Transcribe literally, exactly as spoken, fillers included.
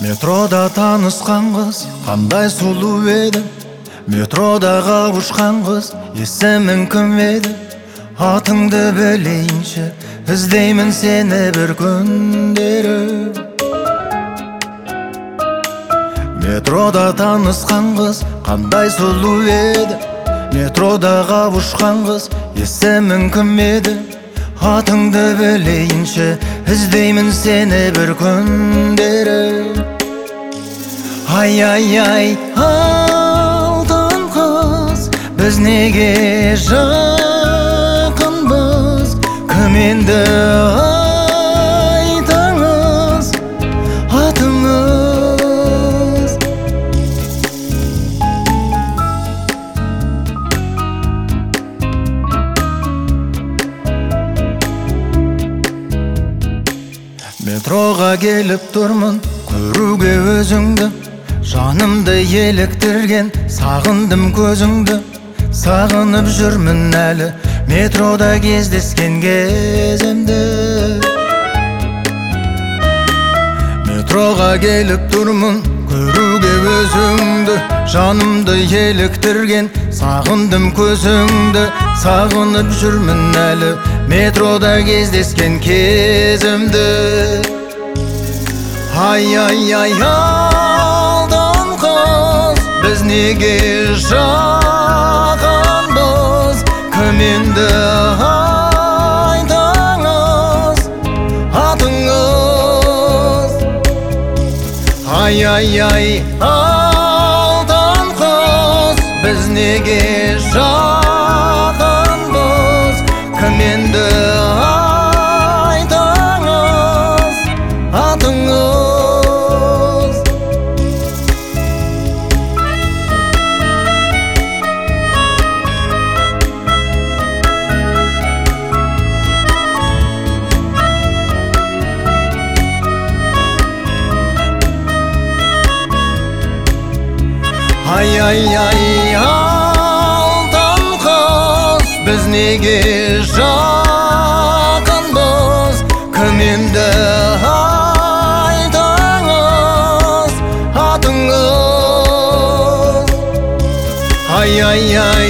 Метрода танысқан қыз қандай сұлу еді, метрода қауышқан қыз есімің кім еді? Атыңды білейінші, іздеймін сені бір күндері. Метрода танысқан қыз қандай сұлу еді, метрода қауышқан қыз есімің кім еді? Атыңды білейінші, іздеймін сені бір күндері. Ай-ай-ай, алтын қыз, біз неге жақынбыз? Кім енді айтыңыз атыңыз? Метроға келіп тұрмын, көруге өзіңді, жанымды еліктірген, сағындым көзіңді. Сағынып жүрмін әлі, метрода кездескен кезімді. Метроға келіп тұрмын, көруге өзіңді, жанымды еліктірген, сағындым көзіңді. Сағынып жүрмін әлі, метрода кездескен кезімді. Ай-ай-ай, алтын қыз, біз неге жақынбыз? Кім енді айтыңыз атыңыз? Ай-ай-ай, алтын қыз, біз неге жақынбыз? Кім енді айтыңыз атыңыз? Ай-ай-ай, алтын қыз, біз неге жақынбыз? Кім енді айтыңыз атыңыз? Ай-ай-ай,